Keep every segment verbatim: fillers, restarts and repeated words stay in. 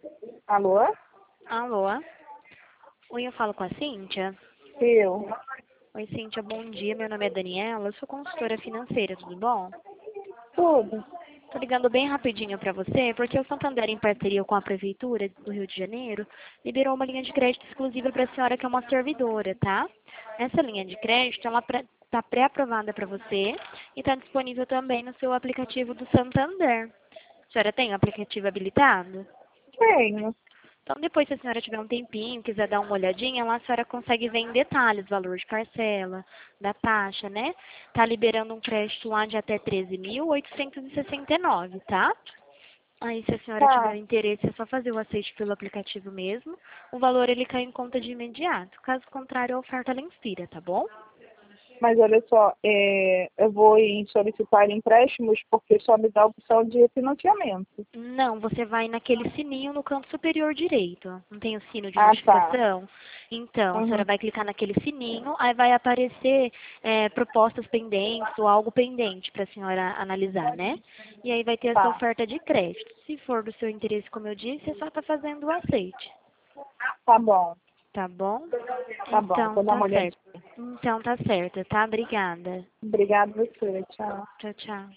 Alô? Alô? Oi, eu falo com a Cíntia? Eu. Oi, Cíntia, bom dia. Meu nome é Daniela, eu sou consultora financeira, tudo bom? Tudo. Tô ligando bem rapidinho pra você, porque o Santander, em parceria com a Prefeitura do Rio de Janeiro, liberou uma linha de crédito exclusiva para a senhora que é uma servidora, tá? Essa linha de crédito, ela está pré-aprovada para você e está disponível também no seu aplicativo do Santander. A senhora tem o aplicativo habilitado? Tenho. Então, depois, se a senhora tiver um tempinho, quiser dar uma olhadinha, lá a senhora consegue ver em detalhes o valor de parcela, da taxa, né? Tá liberando um crédito lá de até treze mil oitocentos e sessenta e nove, tá? Aí, se a senhora tiver Tá. interesse, é só fazer o aceite pelo aplicativo mesmo. O valor, ele cai em conta de imediato. Caso contrário, a oferta, ela inspira, tá bom? Mas olha só, é, eu vou em solicitar empréstimos porque só me dá a opção de financiamento. Não, você vai naquele sininho no canto superior direito. Não tem o sino de Ah, tá. notificação? Então, a senhora Uhum. vai clicar naquele sininho, aí vai aparecer é, propostas pendentes ou algo pendente para a senhora analisar, né? E aí vai ter essa Tá. oferta de crédito. Se for do seu interesse, como eu disse, é só estar fazendo o aceite. Tá bom. Tá bom? Tá bom. Então, Vou dar tá uma olhadinha. certo. Então, tá certo, tá? Obrigada. Obrigada a você. Tchau. Tchau, tchau.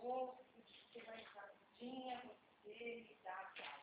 moço, você vai rapidinho, você me dá a chave.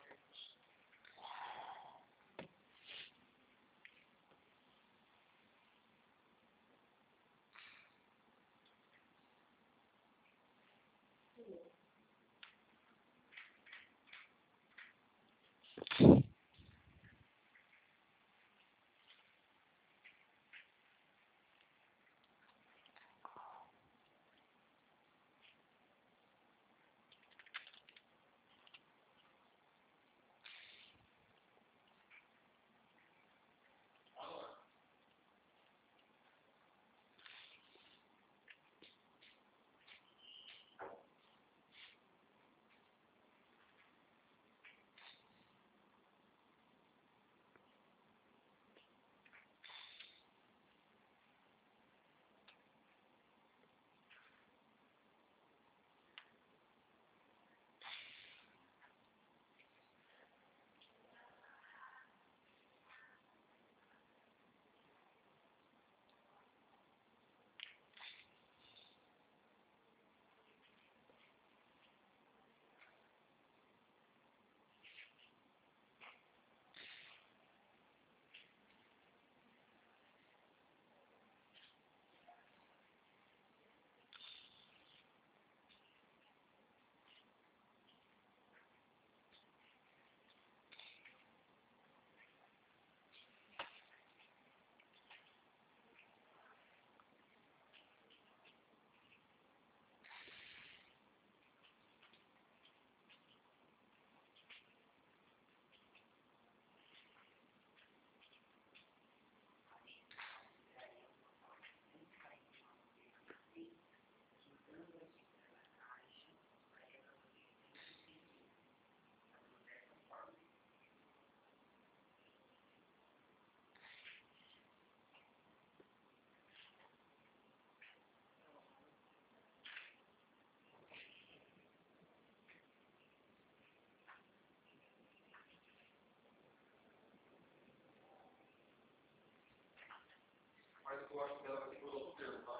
Mas eu acho que ela vai ter que usar outro termo, tá?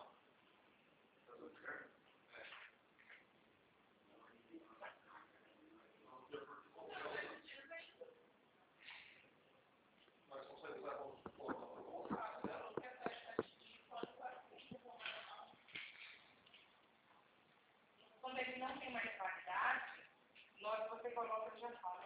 Tá tudo certo? É. Mas consegue usar como suporte para colocar, né? Quando ele não tem mais validade, nós você coloca e já fala.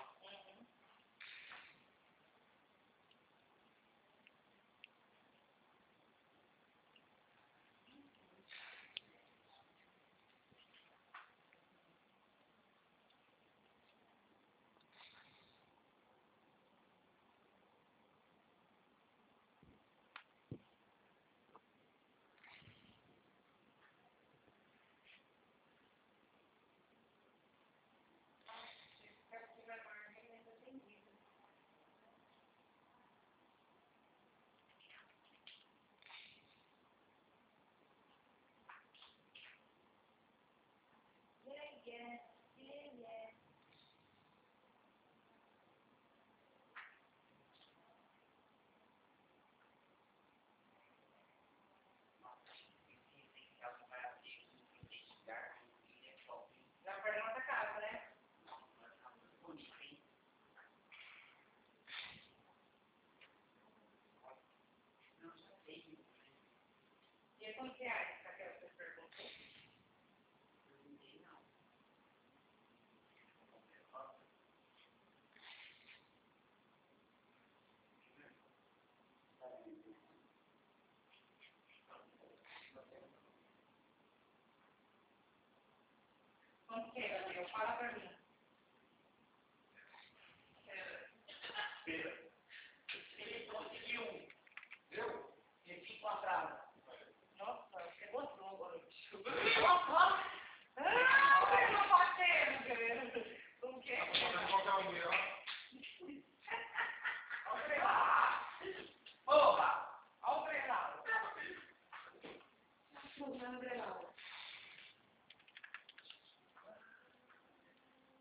Quantos reais, Raquel, você perguntou? Não. Quanto que é, Raquel? Fala pra mim. Espera. Ele conseguiu. Eu? Ele ficou atrás. Nossa, você gostou agora. Ah, eu não passei, não querendo. Como que é? Olha o treinado. Porra! Olha o treinado. Olha o treinado.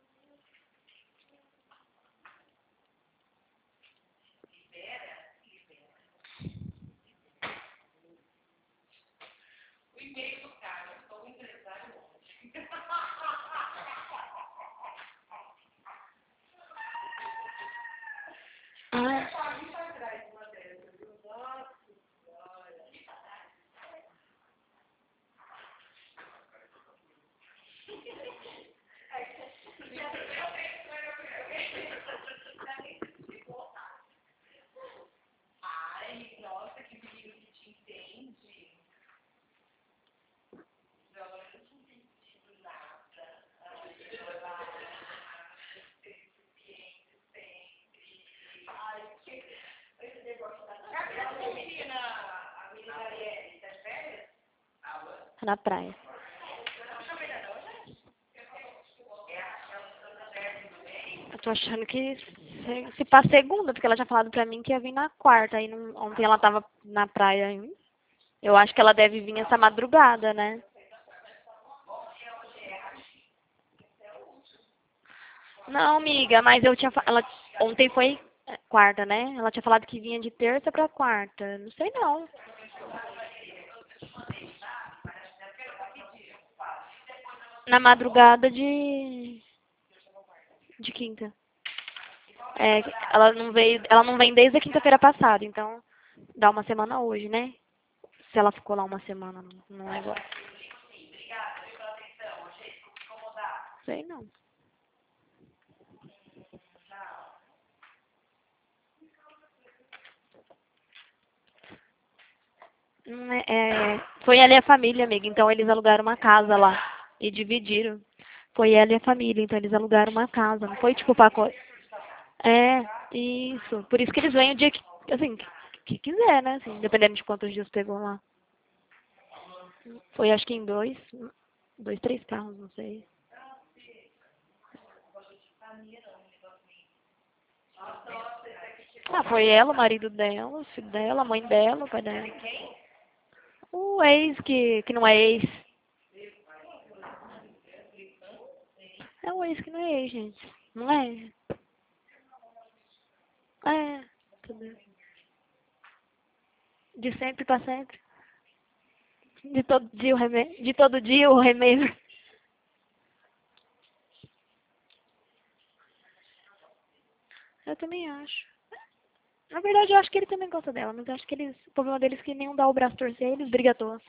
Tá na praia. Eu tô achando que se, se passa segunda, porque ela tinha falado pra mim que ia vir na quarta. Aí não, ontem ela tava na praia ainda. Eu acho que ela deve vir essa madrugada, né? Não, amiga, mas eu tinha fa- ela ontem foi é, quarta, né? Ela tinha falado que vinha de terça pra quarta. Não sei não. Na madrugada de de quinta. É, ela não veio, ela não vem desde a quinta-feira passada, então dá uma semana hoje, né? Se ela ficou lá uma semana no no negócio. Sei não. Não é- é, foi ela e a família, amiga. Então eles alugaram uma casa lá e dividiram. Foi ela e a família, então eles alugaram uma casa. Não foi tipo pacote. É, isso. Por isso que eles vêm o dia que, assim, que, que quiser, né? Assim, dependendo de quantos dias pegou lá. Foi acho que em dois, dois, três carros, não sei. Ah, foi ela, o marido dela, o filho dela, a mãe dela, o pai dela. O ex que, que não é ex. É o ex que não é ex, gente. Não é? É. Entendeu? De sempre pra sempre. De todo dia o remédio. De todo dia o remédio. Eu também acho. Na verdade, eu acho que ele também gosta dela, mas eu acho que eles, o problema deles é que nenhum dá o braço a torcer, eles brigam à toa.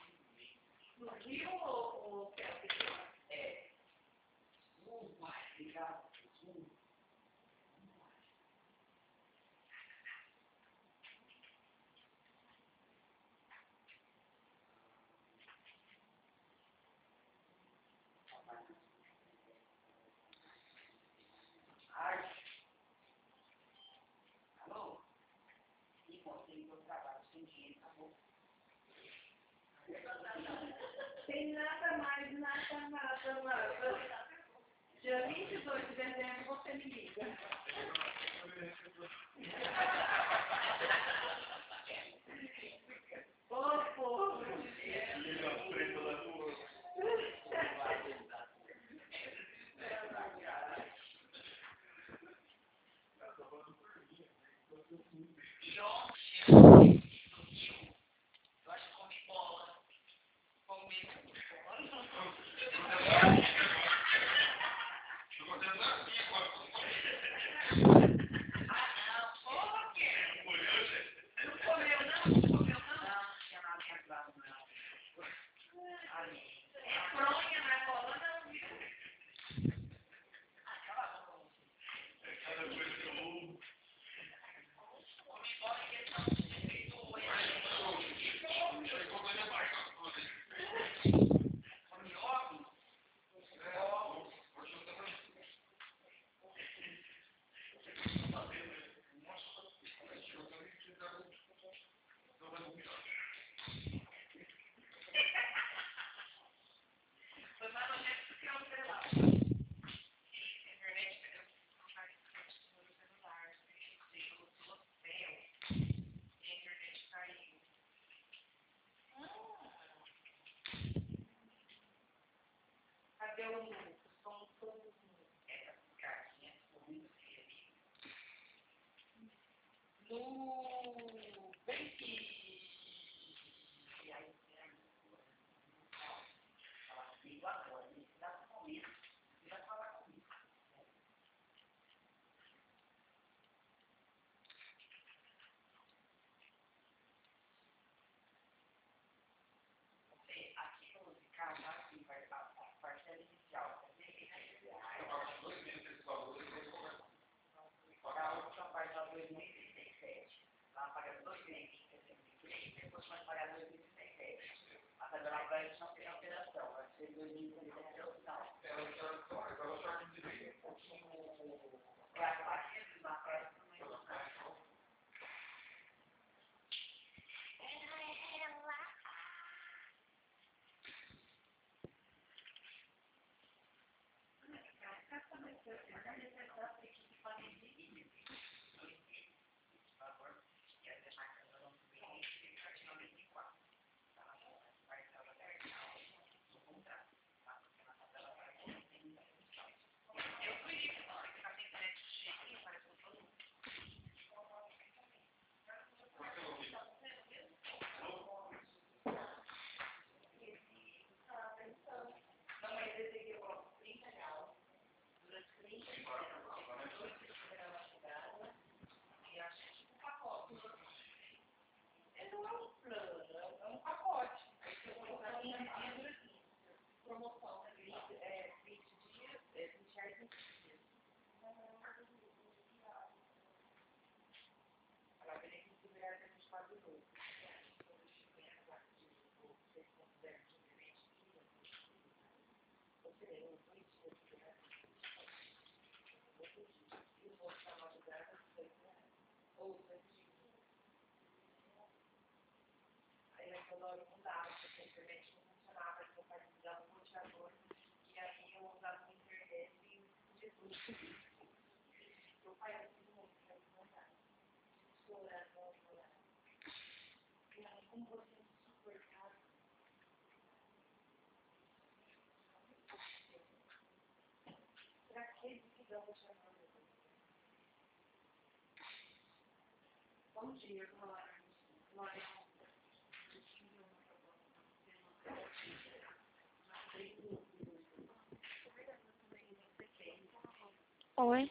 Oi.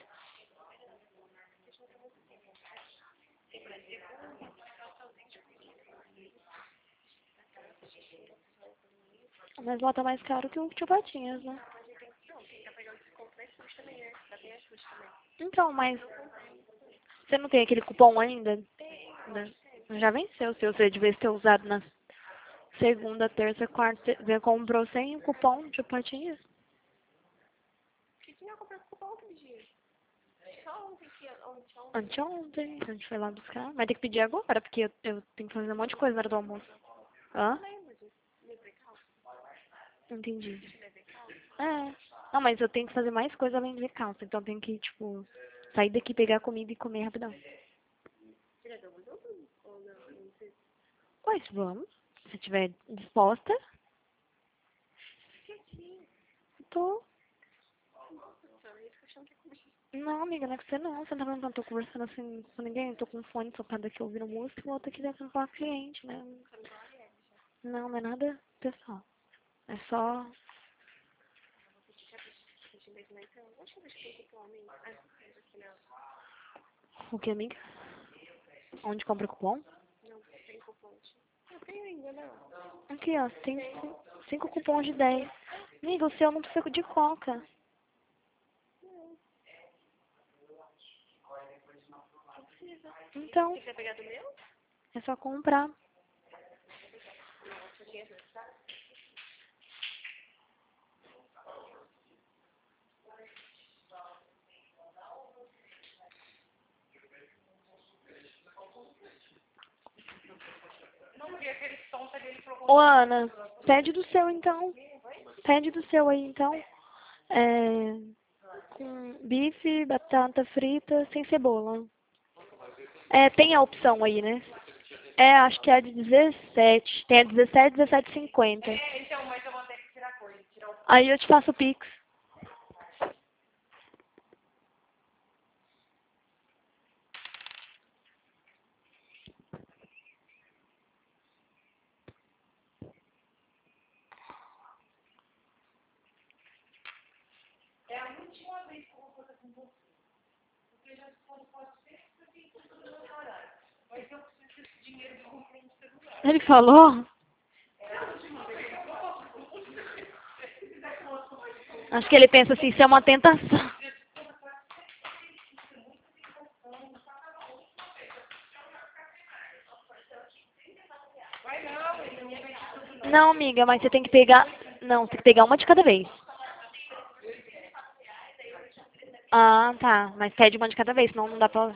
Mas lá tá mais caro que o Tio Patinhas, né? Então, mas você não tem aquele cupom ainda? Né? Já venceu o seu, você devia ter usado na segunda, terça, quarta. Você comprou sem o cupom de Patinhas? Anteontem, a gente foi lá buscar. Vai ter que pedir agora, porque eu, eu tenho que fazer um monte de coisa na hora do almoço. Hã? Entendi. É. Não, mas eu tenho que fazer mais coisa além de ver calça. Então eu tenho que, tipo, sair daqui, pegar comida e comer rapidão. Pois, vamos. Se estiver disposta, tô. Não, amiga, não é com você não. Você não tá vendo que eu tô conversando assim com ninguém? Eu tô com um fone socado aqui ouvindo música e outro aqui dentro falar com cliente, né? Não, não é nada pessoal. É só. O que, amiga? Onde compra cupom? Aqui, ó. Tem cin- cinco cupons de dez. Amiga, o seu não precisa de coca. Então, é só comprar. Ô, Ana, pede do seu então. Pede do seu aí então. É, com bife, batata frita, sem cebola. É, tem a opção aí, né? É, acho que é a de dezessete. Tem a dezessete, dezessete e cinquenta. Aí eu te faço o Pix. Ele falou? Acho que ele pensa assim, isso é uma tentação. Não, amiga, mas você tem que pegar. Não, você tem que pegar uma de cada vez. Ah, tá. Mas pede uma de cada vez, senão não dá pra.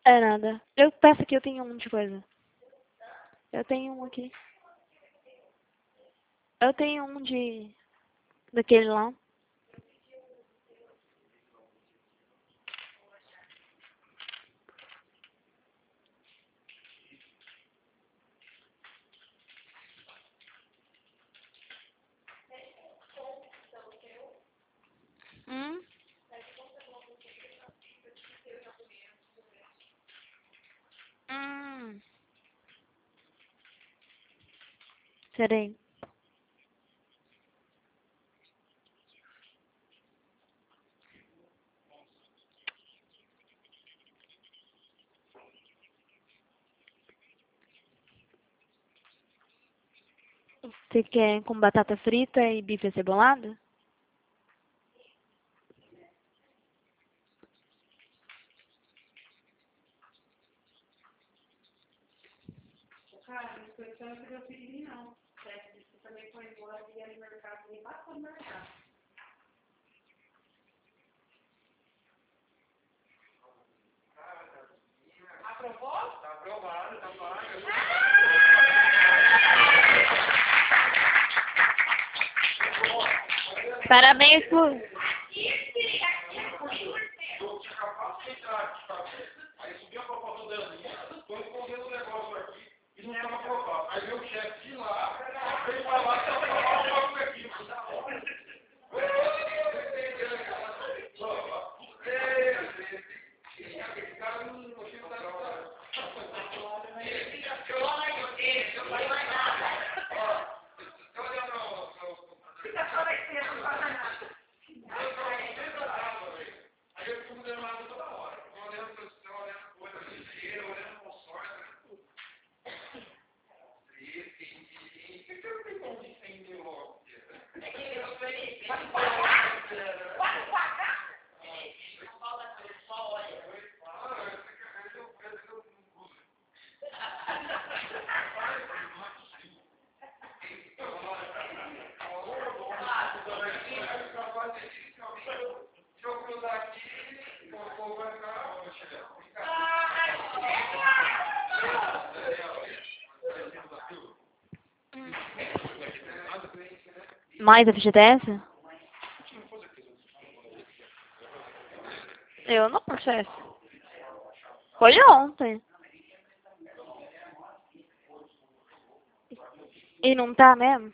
É nada. Eu peço aqui, eu tenho um de coisa. Eu tenho um aqui. Eu tenho um de... daquele lá. Hum? Hum. Peraí. Você quer com batata frita e bife acebolado? Cara, não foi tanto que eu pedi, não. Você também foi embora e ia no mercado e passou no mercado. Aprovou? Tá aprovado, tá pago. Parabéns por... Eu tinha acabado de entrar, sabe? Aí subiu a proposta da Aninha, tô escondendo o negócio aqui e não estava aprovado. Aí meu chefe de lá, veio pra lá e estava aprovado o negócio aqui. Esse cara não chega da hora. Eu não eu falei mais nada. Ó, olha no computador. Fica só vai ser, não fala nada. Aí eu fico mudando nada toda hora. Eu olhando para o céu, olhando coisa brasileira, olhando para o sol, olhando tudo. E por que eu não tenho como de cem mil logo? É que eu falei, vai pagar? Vai pagar? Não fala que eu só olho. Ah, eu não uso. Se eu cruzar aqui, o povo vai ficar. Mais F G T S? Eu não, chefe. Foi ontem. E não tá mesmo?